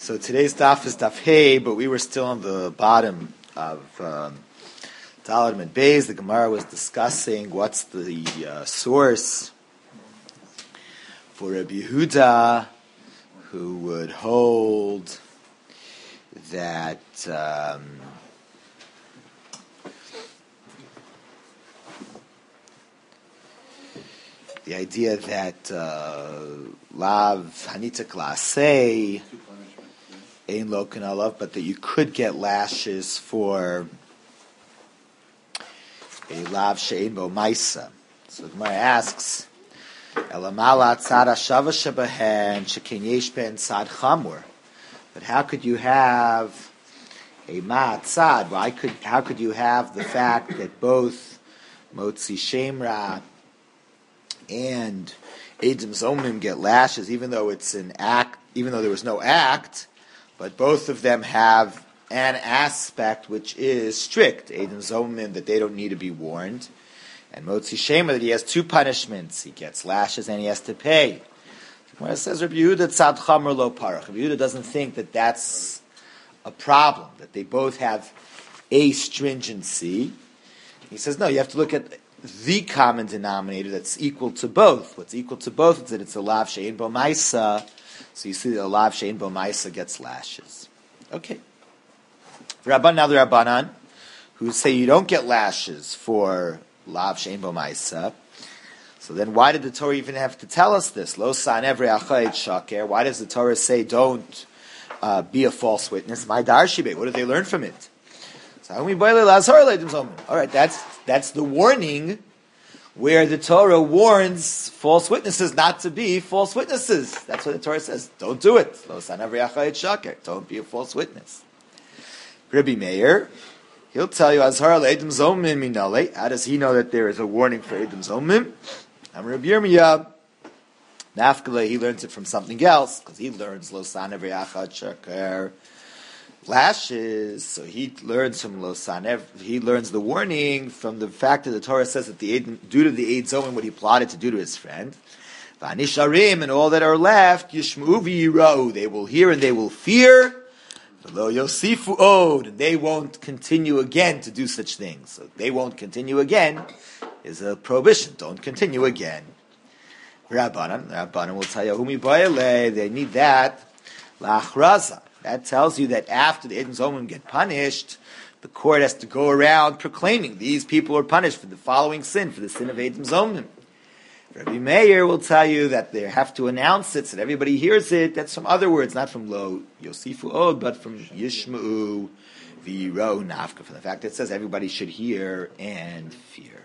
So today's daf is daf hey, but we were still on the bottom of Dalet and Beis. The Gemara was discussing what's the source for Rabbi Yehuda, who would hold that the idea that lav hanita klasei ein lo kanalav, but that you could get lashes for a lav she'ein bo maisa. So the Gemara asks, elamala tzad hashava shebahen shekein yesh ben tzad chamur. But how could you have a ma'atzad? How could you have the fact that both motzi shemra and Eidim Zomim get lashes, even though it's an act, even though there was no act, but both of them have an aspect which is strict. Eidim Zomim, that they don't need to be warned, and Motzi Shema, that he has two punishments. He gets lashes and he has to pay. Where it says Rabbi Yehuda tzad chamer lo parach. Rabbi Yehuda doesn't think that that's a problem, that they both have a stringency. He says, no, you have to look at the common denominator that's equal to both. What's equal to both is that it's a lav she'ein bo maisa. So you see that a lav she'ein bo maisa gets lashes. Okay. Now the Rabbanan, who say you don't get lashes for lav she'ein bo maisa. So then why did the Torah even have to tell us this? Lo san every achayit shaker. Why does the Torah say don't be a false witness? My darshibe. What did they learn from it? All right, that's the warning where the Torah warns false witnesses not to be false witnesses. That's what the Torah says. Don't do it. Don't be a false witness. Rabbi Meir, he'll tell you, how does he know that there is a warning for Eidim Zomim? I'm Rabbi Yirmiyah. Nafkele, he learns it from something else, because he learns Lo San Every Achad Shaker lashes, so he learns from Losanev. He learns the warning from the fact that the Torah says that due to the Eid Zomim, what he plotted to do to his friend, Vanisharim, and all that are left, Yishmu v'yirau, they will hear and they will fear, V'lo Yosifu od, and they won't continue again to do such things. So they won't continue again is a prohibition. Don't continue again. Rabbanan will tell you, Humi Bayale, they need that la'achraza. That tells you that after the Eidim Zomim get punished, the court has to go around proclaiming these people are punished for the following sin, for the sin of Eidim Zomim. Rabbi Meir will tell you that they have to announce it so that everybody hears it. That's from other words, not from Lo Yosifu Od, but from Yishma'u V'yiro Nafka, from the fact that it says everybody should hear and fear.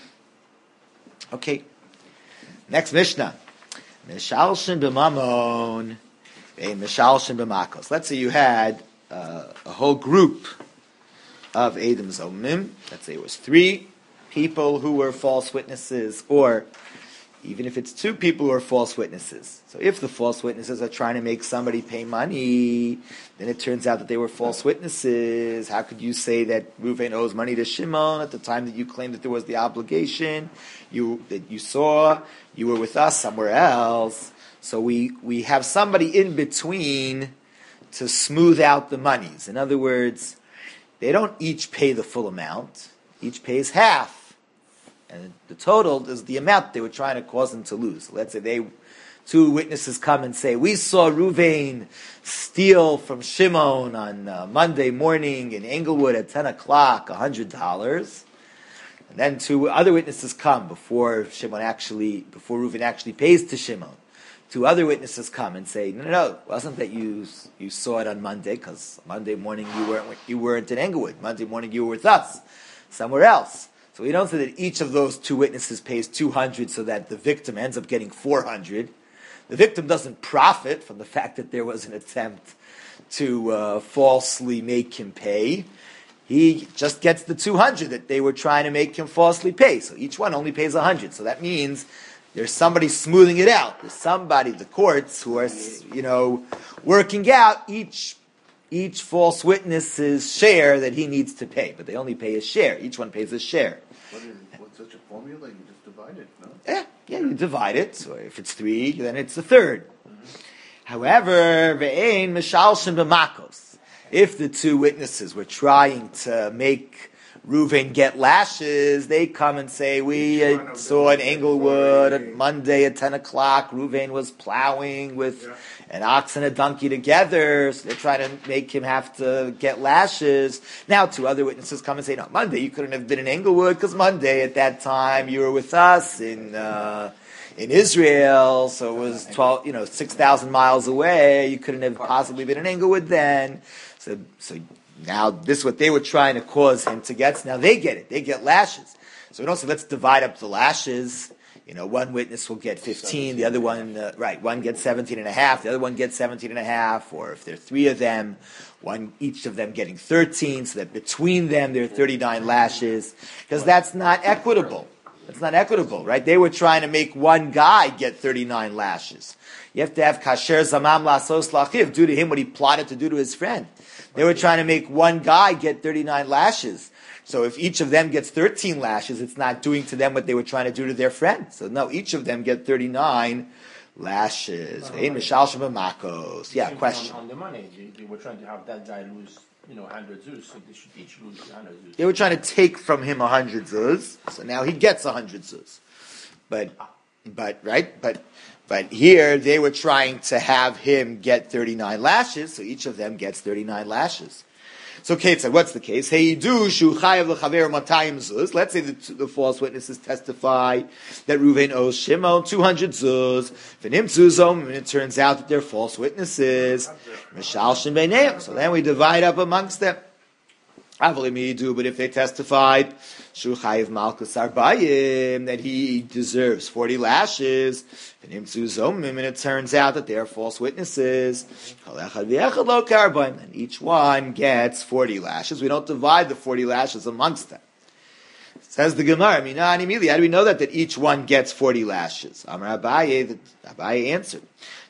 Okay. Next Mishnah. Mishalshin b'mamon. Let's say you had a whole group of Eidim Zomim. Let's say it was 3 people who were false witnesses, or even if it's 2 people who are false witnesses. So if the false witnesses are trying to make somebody pay money, then it turns out that they were false witnesses. How could you say that Reuven owes money to Shimon at the time that you claimed that there was the obligation? You were with us somewhere else. So we have somebody in between to smooth out the monies. In other words, they don't each pay the full amount. Each pays half. And the total is the amount they were trying to cause them to lose. So let's say 2 witnesses come and say, we saw Reuven steal from Shimon on Monday morning in Englewood at 10 o'clock, $100. And then 2 other witnesses come before Reuven actually pays to Shimon. 2 other witnesses come and say, no, it wasn't that you saw it on Monday, because Monday morning you weren't in Englewood. Monday morning you were with us, somewhere else. So we don't say that each of those 2 witnesses pays $200 so that the victim ends up getting $400. The victim doesn't profit from the fact that there was an attempt to falsely make him pay. He just gets the $200 that they were trying to make him falsely pay. So each one only pays $100. So that means there's somebody smoothing it out. There's somebody, the courts, who are, working out each false witness's share that he needs to pay. But they only pay a share. Each one pays a share. What's such a formula? You just divide it, no? Yeah, you divide it. So if it's 3, then it's a third. However, ve'ein mishalshin b'makos. If the two witnesses were trying to make Reuven get lashes, they come and say, we saw in Englewood on Monday at 10 o'clock, Reuven was plowing with an ox and a donkey together, so they're trying to make him have to get lashes. Now two other witnesses come and say, no, Monday you couldn't have been in Englewood, because Monday at that time you were with us in Israel, so it was 6,000 miles away, you couldn't have possibly been in Englewood then. So now this is what they were trying to cause him to get. So now they get it. They get lashes. So we don't say, let's divide up the lashes. One witness will get 15, the other one, one gets 17 and a half, the other one gets 17 and a half, or if there are three of them, each of them getting 13, so that between them there are 39 lashes, because that's not equitable. That's not equitable, right? They were trying to make one guy get 39 lashes. You have to have kasher zamam lasos lachiv, do to him what he plotted to do to his friend. They were trying to make one guy get 39 lashes. So if each of them gets 13 lashes, it's not doing to them what they were trying to do to their friend. So no, each of them get 39 lashes. Yeah, question. On the money, they were trying to have that guy lose 100 zuz, so they should each lose 100 zuz. They were trying to take from him 100 zuz, so now he gets 100 zuz. But here they were trying to have him get 39 lashes, so each of them gets 39 lashes. So Kate said, what's the case? Let's say the false witnesses testify that Reuven owes Shimon 200 zuz. And it turns out that they're false witnesses. So then we divide up amongst them. But if they testified that he deserves 40 lashes, and it turns out that they are false witnesses, and each one gets 40 lashes. We don't divide the 40 lashes amongst them. Says the Gemara, how do we know that each one gets 40 lashes? Amar Abaye answered,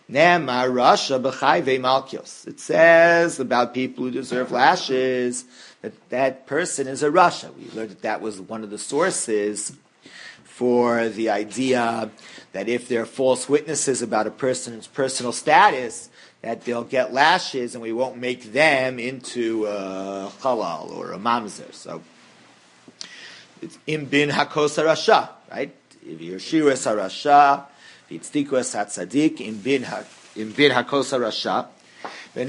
it says about people who deserve lashes that person is a rasha. We learned that was one of the sources for the idea that if there are false witnesses about a person's personal status, that they'll get lashes and we won't make them into a halal or a mamzer. So it's im bin hakos harasha, right? If you're shiras harasha, v'yitzdikus hatzadik, im bin hakos harasha. We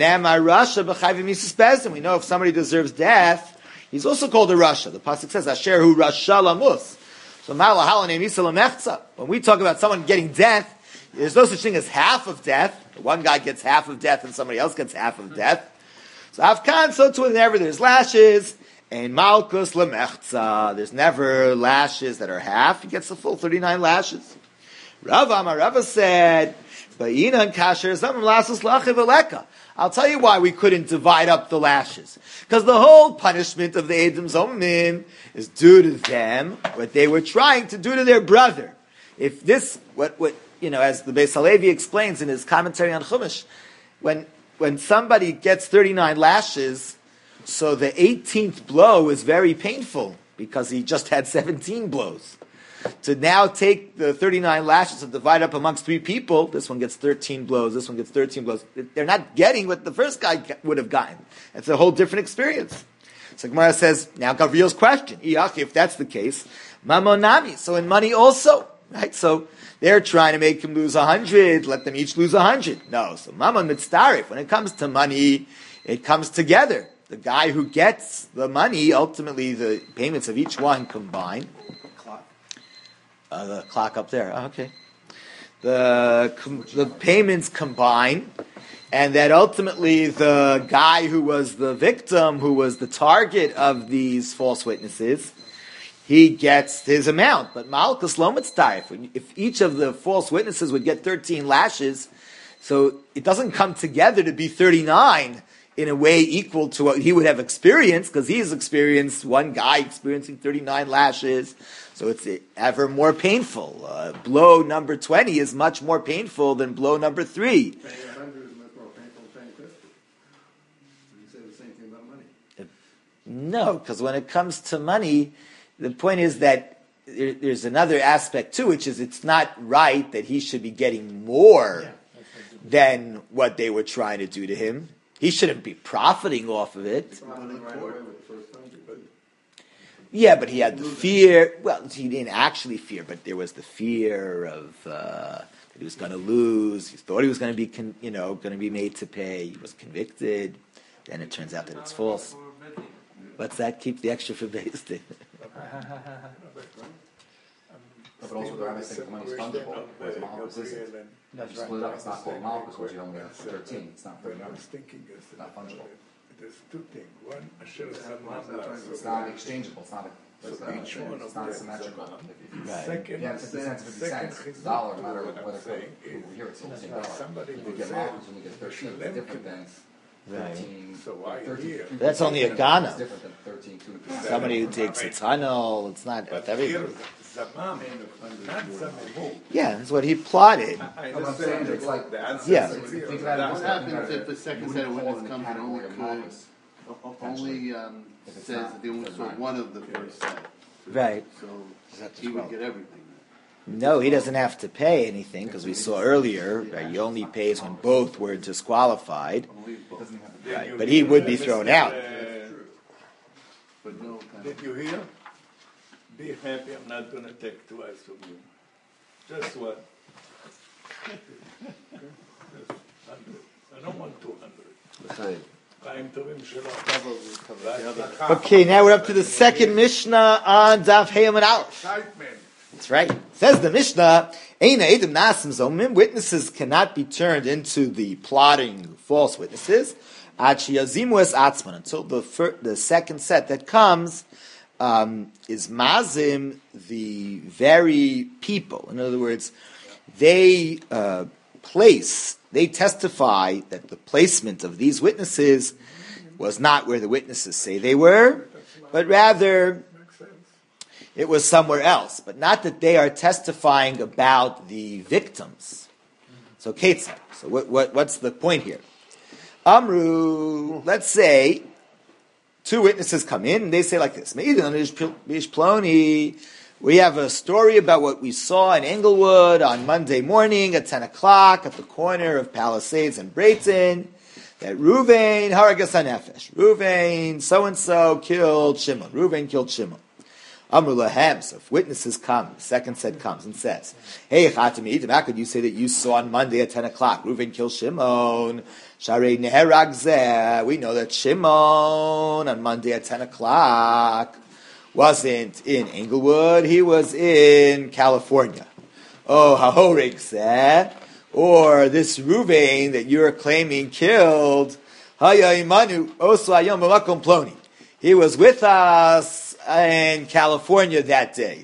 know if somebody deserves death, he's also called a rasha. The pasuk says, "Asher hu rasha lamus." So when we talk about someone getting death, there's no such thing as half of death. One guy gets half of death and somebody else gets half of death. So afkan, so too whenever there's lashes, and malkus lemechza, there's never lashes that are half. He gets the full 39 lashes. Rava said, "Ba'inan kasher zamim lasus lachiv eleka." I'll tell you why we couldn't divide up the lashes. Because the whole punishment of the Edom Zomim is due to them, what they were trying to do to their brother. If this, as the Beis Halevi explains in his commentary on Chumash, when somebody gets 39 lashes, so the 18th blow is very painful, because he just had 17 blows. To now take the 39 lashes and divide up amongst three people, this one gets 13 blows, this one gets 13 blows. They're not getting what the first guy would have gotten. It's a whole different experience. So Gemara says, now Gavriel's question, if that's the case, mamonami, so in money also, right? So they're trying to make him lose 100, let them each lose 100. No, so mamon mitztarif, when it comes to money, it comes together. The guy who gets the money, ultimately the payments of each one combine. The clock up there. Oh, okay. The payments combine, and that ultimately the guy who was the victim, who was the target of these false witnesses, he gets his amount. But Malkus lo mitztarif, if each of the false witnesses would get 13 lashes, so it doesn't come together to be 39 in a way equal to what he would have experienced, because he's experienced one guy experiencing 39 lashes. So it's ever more painful. Blow number 20 is much more painful than blow number 3. Paying 100 is much more painful than paying 50. You say the same thing about money. No, because when it comes to money, the point is that there's another aspect too, which is it's not right that he should be getting more than what they were trying to do to him. He shouldn't be profiting off of it. Yeah, but he had the fear. Well, he didn't actually fear, but there was the fear of that he was going to lose. He thought he was going to be, going to be made to pay. He was convicted. Then it turns out that it's false. What's that? Keep the extra for Beis Din. But also the rabbi saying the money is fungible, whereas Malchus isn't. That's You split it up, it's not called Malchus, because you only have 13, it's not But I 39. was thinking It's not fungible. there's two things. One, Asher It's not exchangeable, it's not each one it's of not them symmetrical. Right. Second, Yeah, 50 cents, 50 cents, it's a dollar, no matter what it's saying over here, it's all the same dollar. somebody If will you get say, Malchus and you get 13, it's different than Right. 13. So why 13 here? That's only a Ghana. It's different than 13, 2. Somebody who takes a tunnel. It's not but everybody. here, Zamam, not Zamamu. Yeah, that's what he plotted. I No, but I'm saying understand it's like the answer Yeah. is Think here. about it What this way, happens think about if it. the second You set of wouldn't witness fall in the comes and only category of Malchus. If it's says not, that they only doesn't saw matter. one of the first set? Right. So That's he would 12. get everything. No, he doesn't have to pay anything because we saw earlier that he only pays when both were disqualified. Only It both. doesn't have to be. Right. But he would be thrown out. But no kind Did you hear? Be happy, I'm not going to take twice from you. Just one. Just 100. I don't want 200. Chaim Tovim Shalom. Okay, now we're up to the second Mishnah on Daf Heyam and Aleph. Excitement. That's right. Says the Mishnah, Eina Edim Nasim Zomim, witnesses cannot be turned into the plotting false witnesses, Achi Yazimu Es Atzman, until the second set that comes is Mazim, the very people. In other words, they testify that the placement of these witnesses was not where the witnesses say they were, but rather it was somewhere else. But not that they are testifying about the victims. So Ketzah. So what's the point here? Amru, let's say two witnesses come in and they say like this: we have a story about what we saw in Englewood on Monday morning at 10 o'clock at the corner of Palisades and Brayton, that Ruvain, Haragas HaNefesh, Ruvain, so-and-so killed Shimon. Ruvain killed Shimon. Amru lahem, so if witnesses come, the second set comes and says, hey, Chatam Idim, how could you say that you saw on Monday at 10 o'clock, Ruvain killed Shimon? Sharei Neherag Zeh, we know that Shimon on Monday at 10 o'clock wasn't in Englewood, he was in California. Oh, Hahorig Zeh, or this Ruvain that you're claiming killed, Haya Imanu, Oso Ayom B'makom Ploni. He was with us in California that day.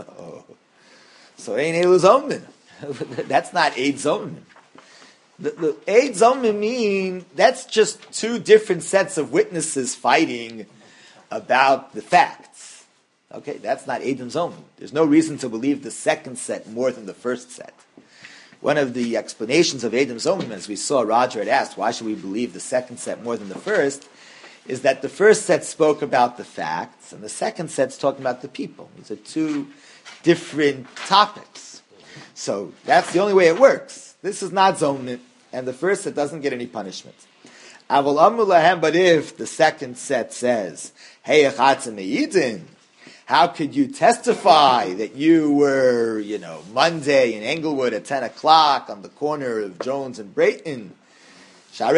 So ain't Eid Zomin. That's not Eid Zomin. The Eid Zomin mean that's just two different sets of witnesses fighting about the facts. Okay, that's not Eid Zomin. There's no reason to believe the second set more than the first set. One of the explanations of Eid Zomin, as we saw, Roger had asked, why should we believe the second set more than the first? Is that the first set spoke about the facts, and the second set's talking about the people. These are two different topics. So that's the only way it works. This is not Zomin, and the first set doesn't get any punishment. But if the second set says, hey, how could you testify that you were, Monday in Englewood at 10 o'clock on the corner of Jones and Brayton? At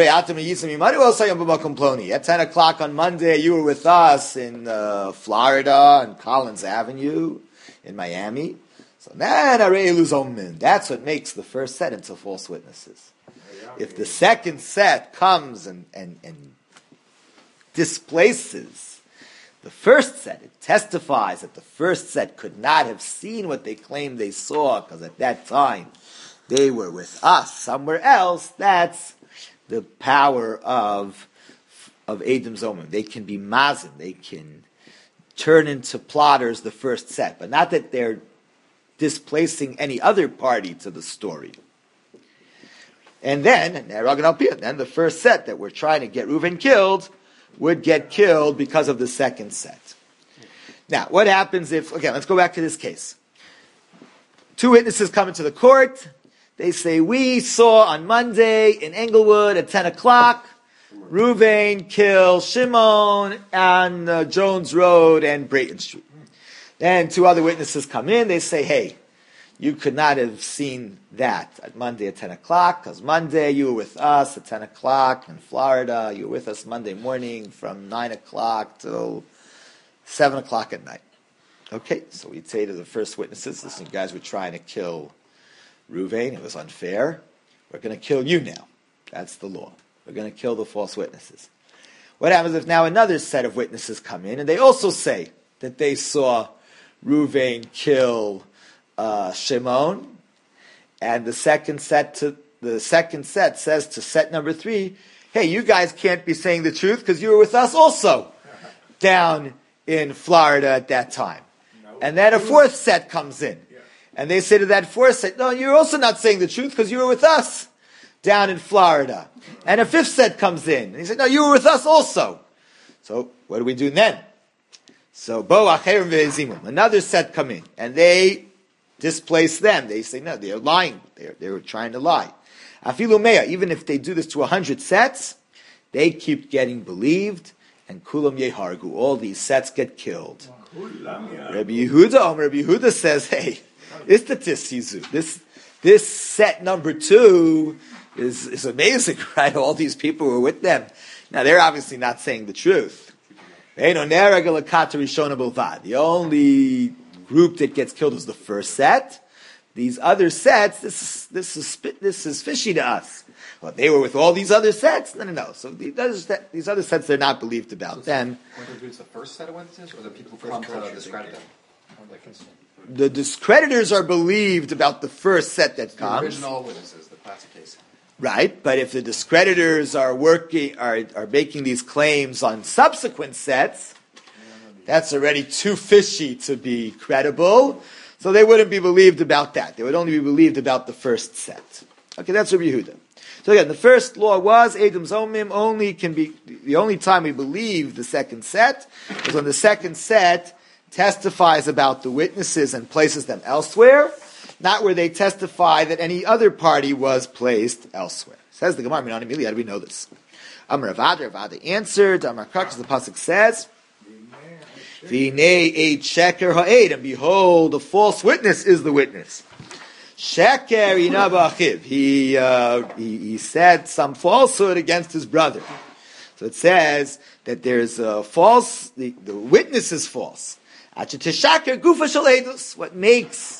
10 o'clock on Monday, you were with us in Florida on Collins Avenue in Miami. So that's what makes the first set into false witnesses. If the second set comes and displaces the first set, it testifies that the first set could not have seen what they claimed they saw because at that time they were with us somewhere else. That's the power of Edim Zomin. They can be mazim. They can turn into plotters the first set, but not that they're displacing any other party to the story. And then the first set that we're trying to get Reuven killed would get killed because of the second set. Now, what happens if, again, let's go back to this case. Two witnesses come into the court. They say, we saw on Monday in Englewood at 10 o'clock, Ruvain kill Shimon on Jones Road and Brayton Street. Then two other witnesses come in. They say, hey, you could not have seen that at Monday at 10 o'clock, because Monday you were with us at 10 o'clock in Florida. You were with us Monday morning from 9 o'clock till 7 o'clock at night. Okay, so we'd say to the first witnesses, listen, you guys were trying to kill Ruvain. It was unfair. We're going to kill you now. That's the law. We're going to kill the false witnesses. What happens if now another set of witnesses come in and they also say that they saw Ruvain kill Shimon, and the second set says to set number 3, hey, you guys can't be saying the truth because you were with us also down in Florida at that time. And then a fourth set comes in, and they say to that fourth set, no, you're also not saying the truth because you were with us down in Florida. And a fifth set comes in, and he said, no, you were with us also. So what do we do then? So Bo Acherim Ve'ezimum, another set come in, and they displace them. They say, no, they're lying. They were trying to lie. Afilu Mea, even if they do this to 100 sets, they keep getting believed, and Kulam Yehargu, all these sets get killed. Rabbi Yehuda says, hey, this set number 2 is amazing, right? All these people were with them. Now, they're obviously not saying the truth. The only group that gets killed is the first set. These other sets, this is fishy to us. Well, they were with all these other sets. No. So these other sets, they're not believed about them. Whether it's the first set of witnesses or the people who come to discredit them. The discreditors are believed about the first set that comes. The original witnesses, the classic case. Right, but if the discreditors are making these claims on subsequent sets, that's already too fishy to be credible. So they wouldn't be believed about that. They would only be believed about the first set. Okay, that's Rabbi Yehuda. So again, the first law was Edom Zomim only can be the only time we believe the second set is when the second set testifies about the witnesses and places them elsewhere, not where they testify that any other party was placed elsewhere. Says the Gemara, how do we know this? Amar Ravada answered, Amar Krux, the pasuk says, V'nei eit sheker ha'ed, and behold, the false witness is the witness. Sheker inaba achiv. He said some falsehood against his brother. So it says that there's a false, the witness is false. Acheteshaker gufa shel edus. What makes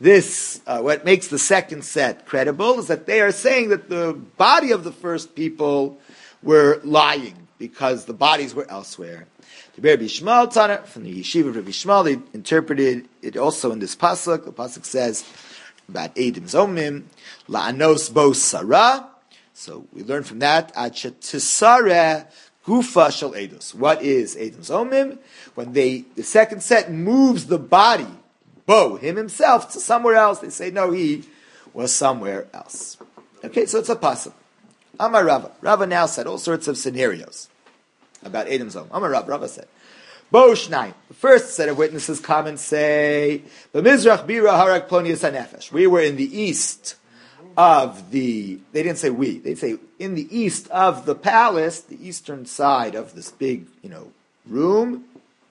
the second set credible is that they are saying that the body of the first people were lying because the bodies were elsewhere. The Rabbi Yishmael Tana, from the Yeshiva of Rabbi Yishmael, they interpreted it also in this pasuk. The pasuk says about Edom Zomim, la'anos bo sarah. So we learn from that, Tisareh gufa shel edus. What is Edom Zomim? When the second set moves the body, Bo, him himself, to somewhere else, they say, no, he was somewhere else. Okay, so it's a pasuk. Amar Rava. Rava now said all sorts of scenarios about Edom Zomim. Amar Rava said, Bo Shnayim. The first set of witnesses come and say, B'mizrach bira harak plonius hanefesh. We were in the east of they didn't say we, they'd say in the east of the palace, the eastern side of this big, room,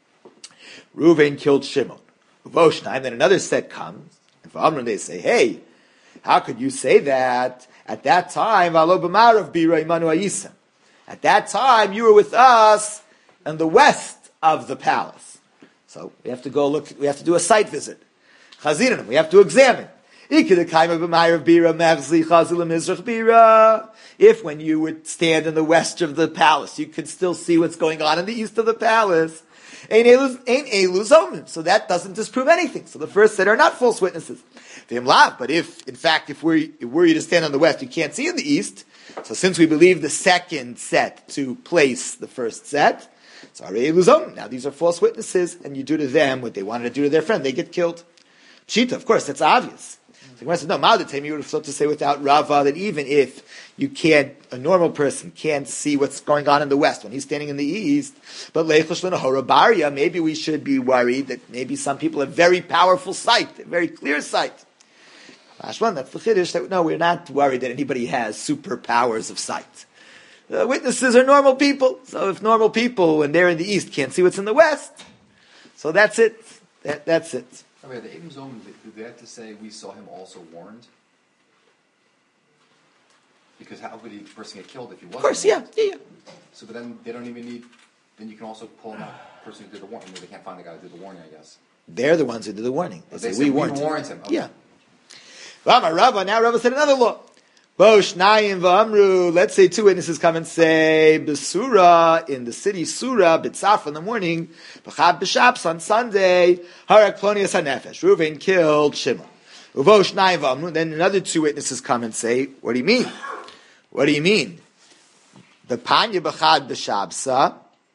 Reuven killed Shimon. Then another set comes, and for Amram they say, hey, how could you say that? At that time, at that time, you were with us in the west of the palace. So we have to go look, we have to do a site visit. Chazirim, we have to examine. If when you would stand in the west of the palace, you could still see what's going on in the east of the palace, so that doesn't disprove anything. So the first set are not false witnesses. But if, in fact, if were you to stand on the west, you can't see in the east. So since we believe the second set to place the first set, so now these are false witnesses, and you do to them what they wanted to do to their friend. They get killed. Pshita, of course, that's obvious. So Gemara says, no, Ma'adatem, you would have thought to say without Rava that even if a normal person can't see what's going on in the west when he's standing in the east, but Leichosh L'Nahora Baria, maybe we should be worried that maybe some people have very powerful sight, very clear sight. Ashwan, that's the Chiddush, that no, we're not worried that anybody has superpowers of sight. Witnesses are normal people. So if normal people, when they're in the east, can't see what's in the west, so that's it. That's it. Okay, the Edom Zom, do they have to say we saw him also warned? Because how would the person get killed if he wasn't? Of course, warned? yeah. So, but then they don't even need. Then you can also pull out the person who did the warning. They can't find the guy who did the warning, I guess. They're the ones who did the warning. They say, we warned him. Okay. Yeah. Now Rava said another law. Bosh Nayim V'amru. Let's say two witnesses come and say, B'Sura, in the city Surah, B'Tzaf in the morning, B'Chab B'Shabbos on Sunday, Harak Plonius HaNefesh. Reuven killed Shimon. Uvosh Nayim V'amru. Then another two witnesses come and say, what do you mean? What do you mean? The Panya B'Chad B'Shabsa,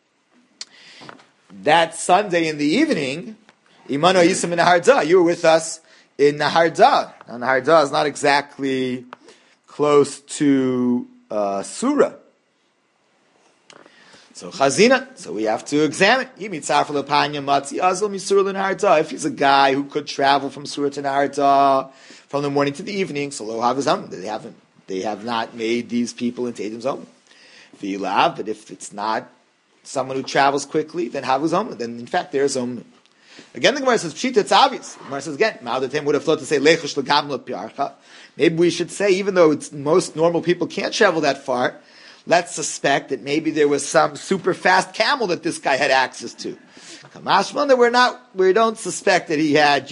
that Sunday in the evening, Imano Yisam in Naharda, you were with us in Naharda. Now Naharda is not exactly close to Surah. So Chazina, so we have to examine. If he's a guy who could travel from Surah to Naharda from the morning to the evening, so lo havazam, they have not made these people into Edom Zom. But if it's not someone who travels quickly, then havuzom, then in fact there's Zom. Again, the Gemara says, Pshita, it's obvious. The Gemara says again, Ma'adatim would have thought to say, Lechush l'gam l'piarcha. Maybe we should say, even though most normal people can't travel that far, let's suspect that maybe there was some super fast camel that this guy had access to. Kamashman, that we don't suspect that he had,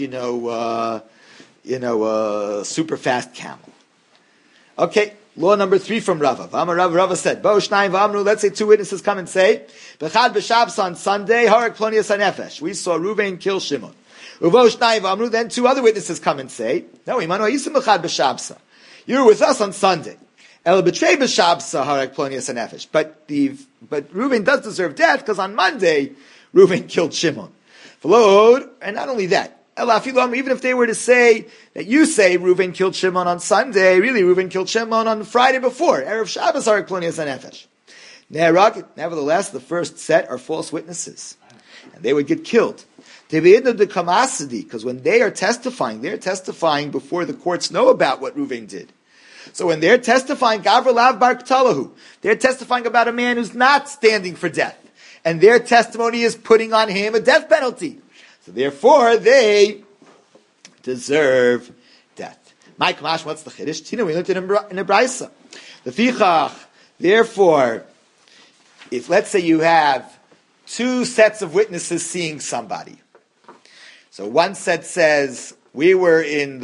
a super fast camel. Okay, law number 3 from Rava. Rava said, Bo Shnayim V'amru, let's say two witnesses come and say, B'chad B'Shabbos on Sunday, Harak Plonius HaNefesh. We saw Reuven kill Shimon. Uvo Shnayim V'amru, then two other witnesses come and say, no, Imanu Hayisim B'chad B'Shabbos. You were with us on Sunday. El B'trei B'Shabbos, Harak Plonius HaNefesh. But Reuven does deserve death, because on Monday, Reuven killed Shimon. And not only that, even if they were to say that you say Reuven killed Shimon on Sunday, really Reuven killed Shimon on Friday before, Erev Shabbos Harak Plonius HaNefesh. Nevertheless, the first set are false witnesses, and they would get killed. Because when they are testifying, they're testifying before the courts know about what Reuven did. So when they're testifying, Gavra Lav Bar Ktalahu, they're testifying about a man who's not standing for death, and their testimony is putting on him a death penalty. So therefore, they deserve death. Mike Mash, what's the chiddush? Tina, we learned it in a brisa. The fichach. Therefore, if let's say you have two sets of witnesses seeing somebody, so one set says we were on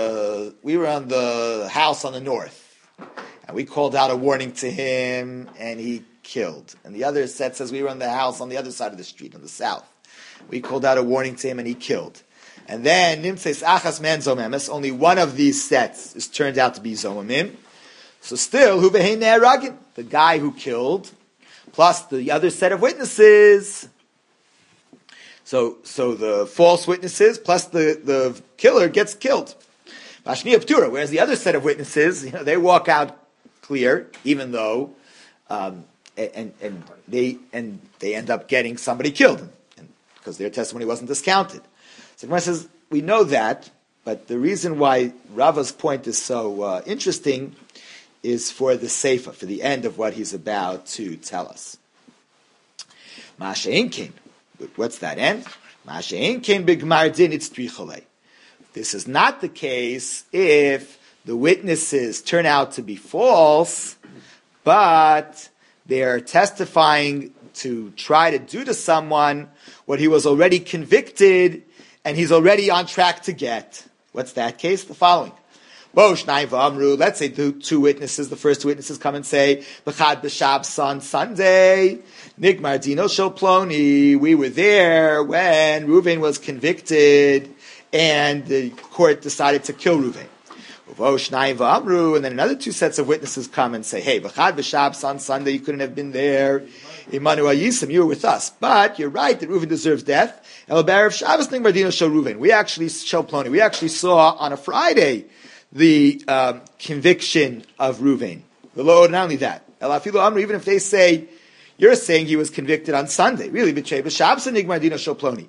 the house on the north, and we called out a warning to him, and he killed, and the other set says we were on the house on the other side of the street on the south. We called out a warning to him and he killed. And then, Nimtzeis Achas Man Zomemes, only one of these sets is turned out to be Zomemim. So still, Hu Behein Ne'aragin, the guy who killed, plus the other set of witnesses. So the false witnesses plus the killer gets killed. Bashniya Ptura, whereas the other set of witnesses, they walk out clear, even though, and they end up getting somebody killed. Because their testimony wasn't discounted. So Gemara says, we know that, but the reason why Rava's point is so interesting is for the seifa, for the end of what he's about to tell us. Ma'ashein came. What's that end? Ma'ashein came b'gmar din it's tricholei. This is not the case if the witnesses turn out to be false, but they are testifying to try to do to someone what he was already convicted and he's already on track to get. What's that case? The following. Let's say the two witnesses, the first two witnesses come and say, B'chad b'Shabbos on Sunday, Nigmar Dino Shel Ploni, we were there when Reuven was convicted and the court decided to kill Reuven. And then another two sets of witnesses come and say, hey, B'chad b'Shabbos on Sunday, you couldn't have been there. Imanu Ayisim, you were with us. But you're right that Reuven deserves death. El B'erev Shabbos Nigmar Dino Shel Reuven. We actually saw on a Friday the conviction of Reuven. Not only that, even if they say, you're saying he was convicted on Sunday. Really, B'Shabbos Nigmar Dino Shel Ploni.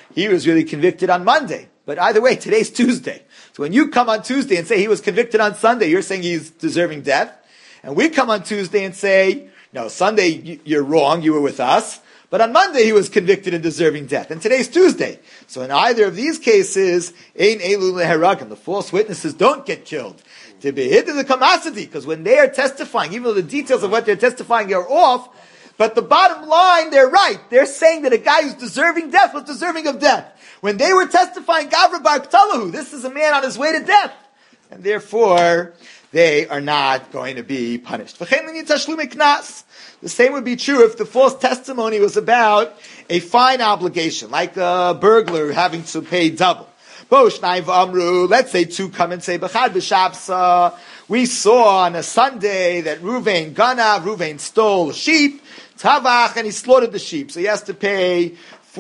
he was really convicted on Monday. But either way, today's Tuesday. So when you come on Tuesday and say he was convicted on Sunday, you're saying he's deserving death. And we come on Tuesday and say, no, Sunday you're wrong, you were with us. But on Monday he was convicted and deserving death. And today's Tuesday. So in either of these cases, ein elu leheragim, the false witnesses don't get killed. To be hit in the kamasadi, because when they are testifying, even though the details of what they're testifying are off, but the bottom line, they're right. They're saying that a guy who's deserving death was deserving of death. When they were testifying, Gavra bar Ktalahu, this is a man on his way to death. And therefore, they are not going to be punished. The same would be true if the false testimony was about a fine obligation, like a burglar having to pay double. Let's say two come and say, we saw on a Sunday that Reuven stole a sheep, Tavach, and he slaughtered the sheep. So he has to pay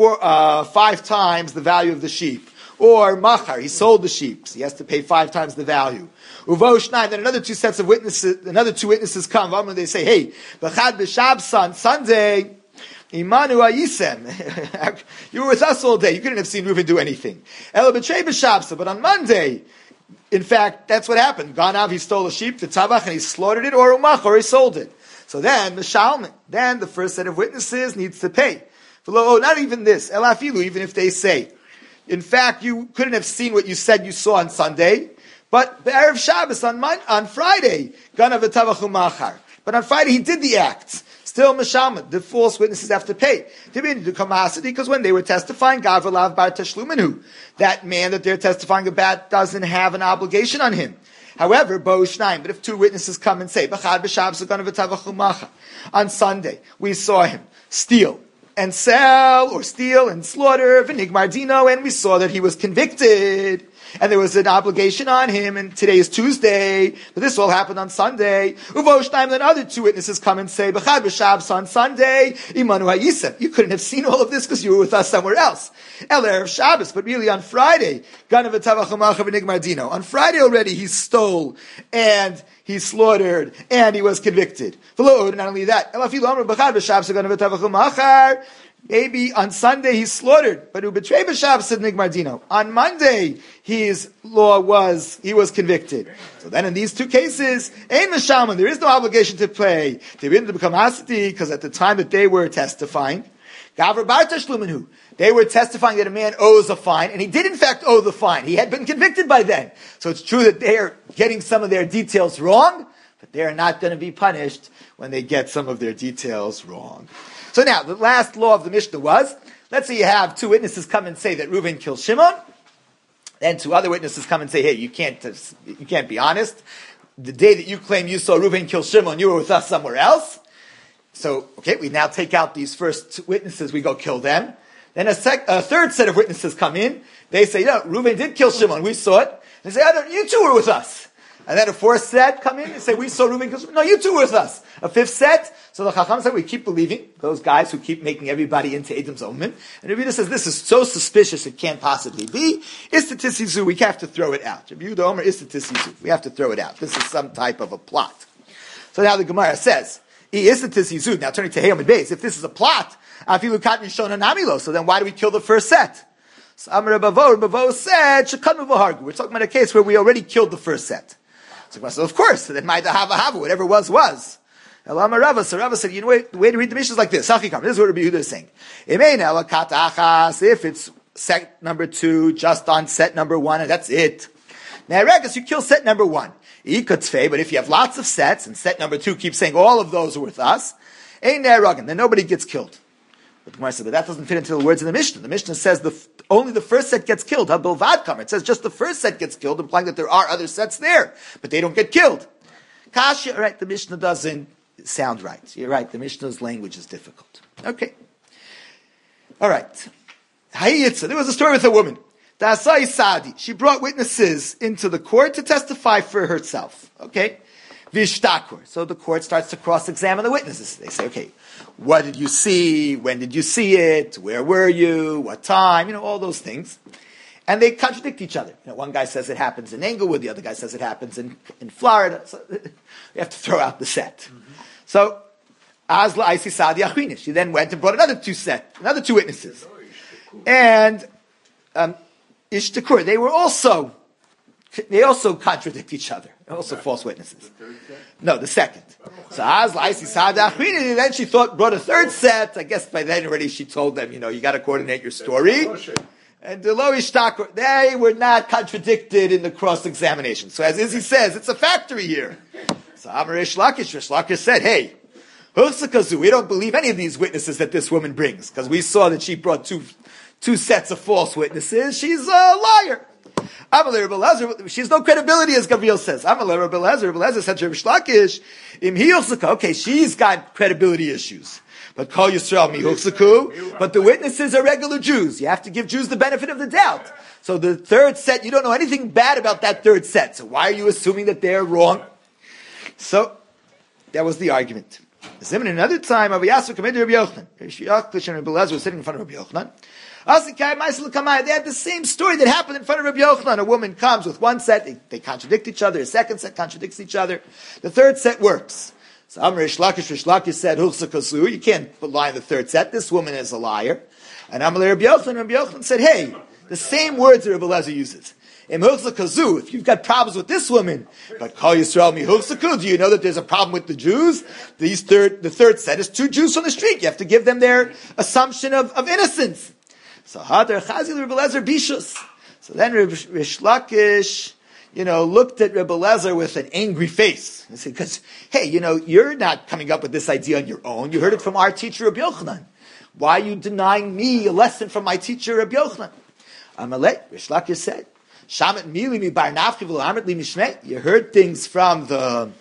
5 times the value of the sheep. Or Machar, he sold the sheep. So he has to pay 5 times the value. Then another two witnesses come. They say, hey, B'chad b'Shabsa on Sunday, Imanu Ayisem. You were with us all day. You couldn't have seen Reuven do anything. Ela b'Trei b'Shabsa. But on Monday, in fact, that's what happened. Ganav, he stole a sheep, the Tabach, and he slaughtered it, or Umach, or he sold it. So then, the Shalman, then the first set of witnesses needs to pay. Not even this. Elafilu, even if they say, in fact, you couldn't have seen what you said you saw on Sunday, but the Erev Shabbos on Friday, Ganav v'Tavach u'Machar. But on Friday he did the acts. Still, Meshalman, the false witnesses have to pay. Because when they were testifying, Gavalav bar Tashluminu, that man that they're testifying about doesn't have an obligation on him. However, Bo Shnaim, but if two witnesses come and say, B'chad b'Shabbos Ganav v'Tavach u'Machar, on Sunday, we saw him steal and sell, or steal and slaughter, v'nigmar dino, and we saw that he was convicted, and there was an obligation on him, and today is Tuesday, but this all happened on Sunday. Uvoshnaim, then other two witnesses come and say, B'chad b'Shabbos on Sunday, Imanu Hayisem. You couldn't have seen all of this because you were with us somewhere else. El Erev Shabbos, but really on Friday, Ganav v'Tavach u'Machar v'nigmar dino. On Friday already he stole, and he slaughtered, and he was convicted. Not only that, maybe on Sunday he slaughtered, but on Monday his law was, he was convicted. So then in these two cases, there is no obligation to pay. They didn't become asati, because at the time that they were testifying, they were testifying that a man owes a fine, and he did in fact owe the fine. He had been convicted by then. So it's true that they are getting some of their details wrong, but they are not going to be punished when they get some of their details wrong. So now, the last law of the Mishnah was, let's say you have two witnesses come and say that Reuven killed Shimon, then two other witnesses come and say, hey, you can't be honest. The day that you claim you saw Reuven kill Shimon, you were with us somewhere else. So, okay, we now take out these first two witnesses, we go kill them. Then a third set of witnesses come in. They say, no, Reuven did kill Shimon. We saw it. They say, oh, no, you two were with us. And then a fourth set come in and say, we saw Reuven kill Shimon. No, you two were with us. A fifth set. So the Chacham said, we keep believing those guys who keep making everybody into Edom Zoman. And Rabbi Yehuda says, this is so suspicious it can't possibly be. Istatisizu, we have to throw it out. Rabbi Yehuda Omer, Istatisizu, we have to throw it out. This is some type of a plot. So now the Gemara says, now turning to Hayom and Beis, if this is a plot, so then why do we kill the first set? So Amar Bavo said, we're talking about a case where we already killed the first set. So of course, so then whatever was. Rava said, you know, the way to read the Mishnah is like this. This is what Rabbi Yehuda is saying. If it's set number 2, just on set number 1, and that's it. Now, you kill set number 1. But if you have lots of sets, and set number 2 keeps saying all of those are with us, then nobody gets killed. But the Gemara said, but that doesn't fit into the words in the Mishnah. The Mishnah says only the first set gets killed. It says just the first set gets killed, implying that there are other sets there, but they don't get killed. Kasha, right, the Mishnah doesn't sound right. You're right, the Mishnah's language is difficult. Okay. All right. There was a story with a woman. Da'asai Sadi. She brought witnesses into the court to testify for herself. Okay? Vishtakur. So the court starts to cross-examine the witnesses. They say, okay, what did you see? When did you see it? Where were you? What time? All those things. And they contradict each other. One guy says it happens in Englewood, the other guy says it happens in Florida. So we have to throw out the set. Mm-hmm. So, Azla Aisi Sadi Achrinis. She then went and brought another two witnesses. And Ishtakur, they also contradict each other. They're also false witnesses. No, the second. So then she brought a third set. I guess by then already she told them, you got to coordinate your story. And the lo ishtakur, they were not contradicted in the cross-examination. So as Izzy says, it's a factory here. So Amar Rish Lakish said, hey, we don't believe any of these witnesses that this woman brings, because we saw that she brought two sets of false witnesses. She's a liar. She has no credibility, as Gabriel says. Rebbe said to Rish Lakish, okay, she's got credibility issues. But Kol Yisrael mihuchzaku. But the witnesses are regular Jews. You have to give Jews the benefit of the doubt. So the third set, you don't know anything bad about that third set. So why are you assuming that they're wrong? So that was the argument. Another time, Rabbi Yasser came to Rabbi Yochanan. Lakish and Rabbi Elazar were sitting in front of Rabbi Yochanan. They had the same story that happened in front of Rabbi Yochanan. A woman comes with one set, they contradict each other. A second set contradicts each other. The third set works. So Amar Rish Lakish said, you can't rely on the third set. This woman is a liar. And Amar Rabbi Yochanan said, hey, the same words that Rabbi Elazar uses. If you've got problems with this woman, but Kol Yisrael mihuchzaku, do you know that there's a problem with the Jews? The third set is two Jews from the street. You have to give them their assumption of innocence. So Hadar Chazil Rabbi Elazar Bishus. So then Rish Lakish, looked at Rebbe Lezer with an angry face. He said, because, hey, you're not coming up with this idea on your own. You heard it from our teacher, Rabbi Yochanan. Why are you denying me a lesson from my teacher, Rabbi Yochanan? Amalek, Rish Lakish said, Shamet mili mi bar nafki v'lo amrit li mishmei. You heard things from the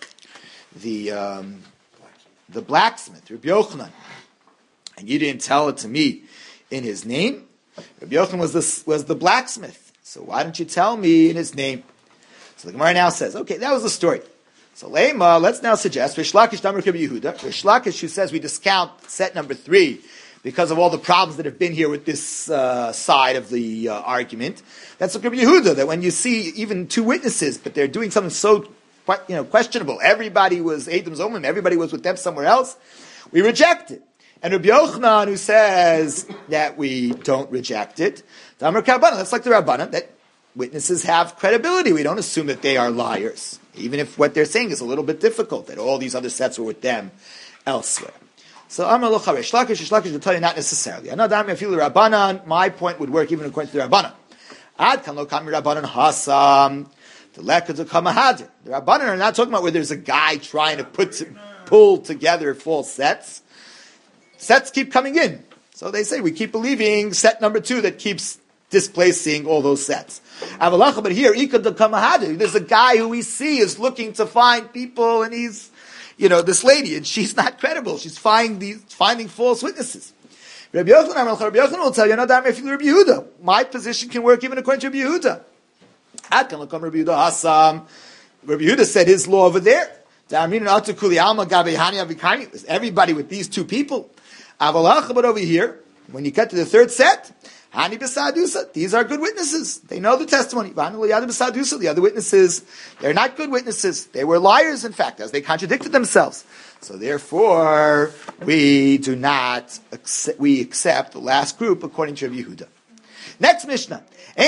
blacksmith, Rabbi Yochanan, and you didn't tell it to me in his name. Rabbi Yochanan was the blacksmith. So why don't you tell me in his name? So the Gemara now says, okay, that was the story. So Lema, let's now suggest Rish Lakish Damar Rabbi Yehuda. Rish Lakish, who says we discount set number 3 because of all the problems that have been here with this side of the argument. That's like Rabbi Yehuda, that when you see even two witnesses, but they're doing something so questionable, everybody was Adam Zomim, everybody was with them somewhere else, we reject it. And Rabbi Yochanan, who says that we don't reject it, Damar Kabbalah, that's like the Rabbanan, that witnesses have credibility. We don't assume that they are liars, even if what they're saying is a little bit difficult, that all these other sets were with them elsewhere. So Amar Locha Rish Lakish will tell you not necessarily. My point would work even according to the Rabbanan. Ad kan lo kami Rabbanan hasam. The lekad to come hadir. The Rabbanan are not talking about where there's a guy trying to pull together false sets. Sets keep coming in. So they say we keep believing set number 2 that keeps displacing all those sets. But here, there's a guy who we see is looking to find people, and he's, this lady, and she's not credible. She's finding false witnesses. Rabbi Yochanan will tell you, Rabbi Yehuda. My position can work even according to Rabbi Yehuda. Rabbi Yehuda said his law over there. Everybody with these two people. But over here, when you get to the third set, Hani b'sadusa. These are good witnesses. They know the testimony. The other witnesses, they're not good witnesses. They were liars, in fact, as they contradicted themselves. So therefore, we accept the last group according to Rabbi Yehuda. Next Mishnah.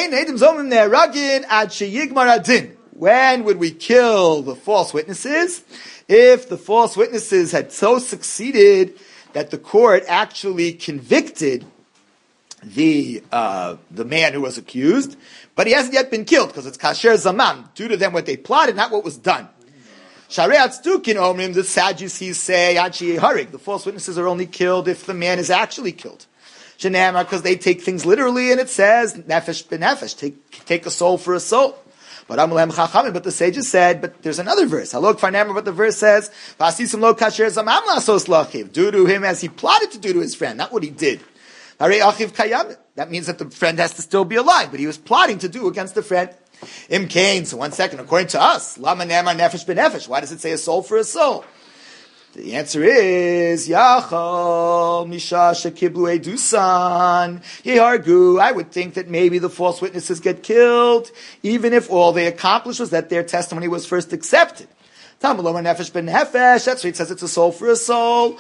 When would we kill the false witnesses? If the false witnesses had so succeeded that the court actually convicted the man who was accused, but he hasn't yet been killed because it's kasher zaman, due to them what they plotted, not what was done. Shariat Stukin Omrim, the Sadducees say, the false witnesses are only killed if the man is actually killed. Shenamar, because they take things literally, and it says, nefesh b'nefesh, take a soul for a soul. But the sages said, but there's another verse. Halok farnamar, but the verse says, Vasisim lo kasher zamam lasos lachiv, do to him as he plotted to do to his friend, not what he did. That means that the friend has to still be alive, but he was plotting to do against the friend. Im Kain, so 1 second, according to us, Lama Namar Nefesh B'Nefesh, why does it say a soul for a soul? The answer is, Yachal Misha Shekiblu Edusan Yehargu. I would think that maybe the false witnesses get killed, even if all they accomplished was that their testimony was first accepted. Tamaloma nefesh ben nefesh. That's why it says it's a soul for a soul.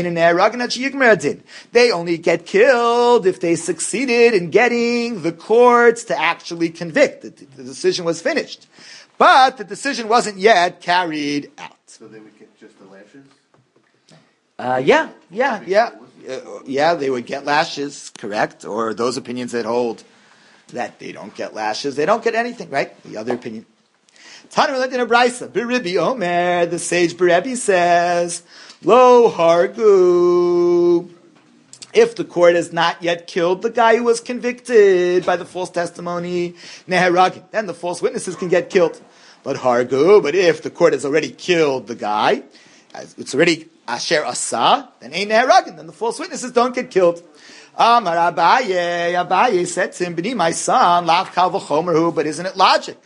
They only get killed if they succeeded in getting the courts to actually convict. The decision was finished, but the decision wasn't yet carried out. So they would get just the lashes? Yeah, they would get lashes, correct? Or those opinions that hold that they don't get lashes, they don't get anything, right? The other opinion. Tanu in a brisa, B'Rebbe Omer, the sage B'Rebbe says, Lo hargu. If the court has not yet killed the guy who was convicted by the false testimony, neheragin, then the false witnesses can get killed. But if the court has already killed the guy, it's already asher asa, then ain't neheragin, then the false witnesses don't get killed. Amar Abaye said to him, B'ni, my son, lav kal v'chomer, but isn't it logic?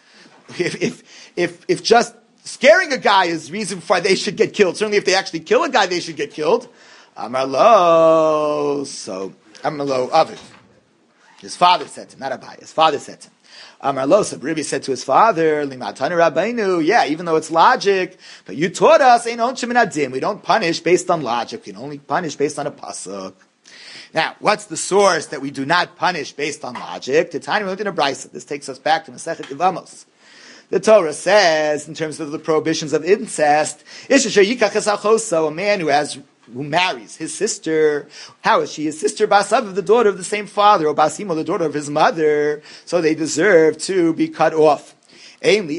If just scaring a guy is reason why they should get killed, certainly if they actually kill a guy, they should get killed. Amar lo Aviv. His father said to him, not Abaye, his father said to him. Amar lo, so Rebbe said to his father, Limatanu Rabbeinu, yeah, even though it's logic, but you taught us, Ein onshim min adin, we don't punish based on logic, we can only punish based on a pasuk. Now, what's the source that we do not punish based on logic? The time we looked in a brisa. This takes us back to Masechet Yevamos. The Torah says, in terms of the prohibitions of incest, a man who marries his sister, how is she his sister? Basav, the daughter of the same father, or Basimo, the daughter of his mother, so they deserve to be cut off. So maybe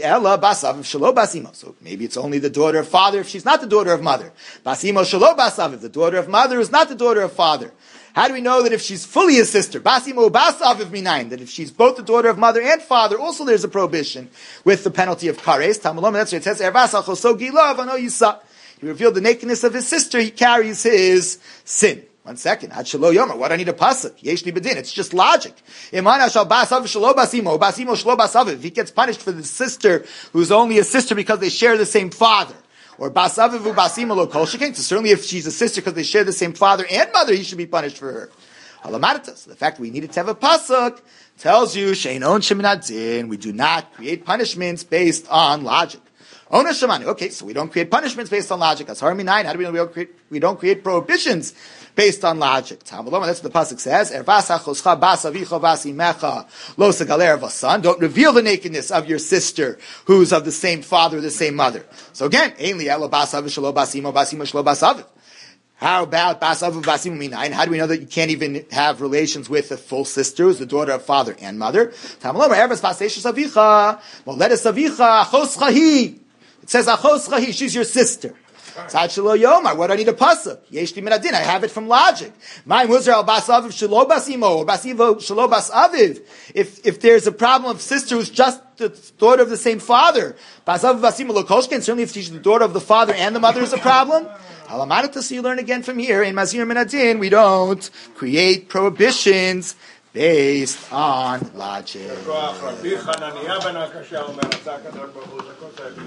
it's only the daughter of father if she's not the daughter of mother. Basimo shelo basav, the daughter of mother is not the daughter of father. How do we know that if she's fully his sister, basimo basaviv minayin, that if she's both the daughter of mother and father, also there's a prohibition with the penalty of kares? Tamalom, that's what it says. He revealed the nakedness of his sister. He carries his sin. 1 second. Ad shelo yomer. What do I need a pasuk? Yesh li bedin. It's just logic. If he gets punished for the sister who's only a sister because they share the same father, or basavivu basimo lo kol shekain. So certainly, if she's a sister because they share the same father and mother, he should be punished for her. Halamarta. So the fact we needed to have a pasuk tells you shein onshim min adin. We do not create punishments based on logic. Ona shamani. Okay, so we don't create punishments based on logic. As har minayin. How do we know we don't create prohibitions based on logic? That's what the pasuk says. Don't reveal the nakedness of your sister who's of the same father or the same mother. So again, how about basav basim minayin? How do we know that you can't even have relations with a full sister who's the daughter of father and mother? It says achos chahi, she's your sister. What do I need a pasuk? Yesh li min adin. I have it from logic. My muzer al bas aviv shelo bas imo or bas ivo shelo bas aviv. If there's a problem of sister who's just the daughter of the same father, bas aviv bas imo lo koshken. Certainly, if she's the daughter of the father and the mother is a problem. Halamanata. So you learn again from here. In mazir min adin, we don't create prohibitions based on logic.